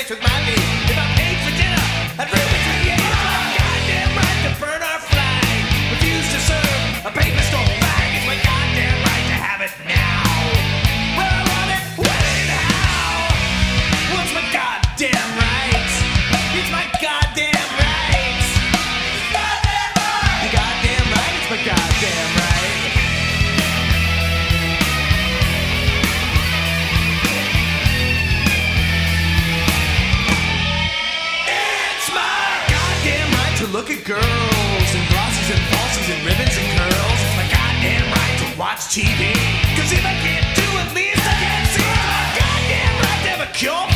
sex with my meat. If I paid for dinner, I'd really create my goddamn right to burn or fly. Refuse to serve a paper store bag. It's my goddamn right to have it now. Where I want it, when and how. What's my goddamn right? It's my goddamn right. Goddamn right. You're goddamn right. It's my goddamn right. Look at girls and glossies and falsies and ribbons and curls. It's my goddamn right to watch TV. Cause if I can't do at least I can't see. It's my goddamn right to have a cure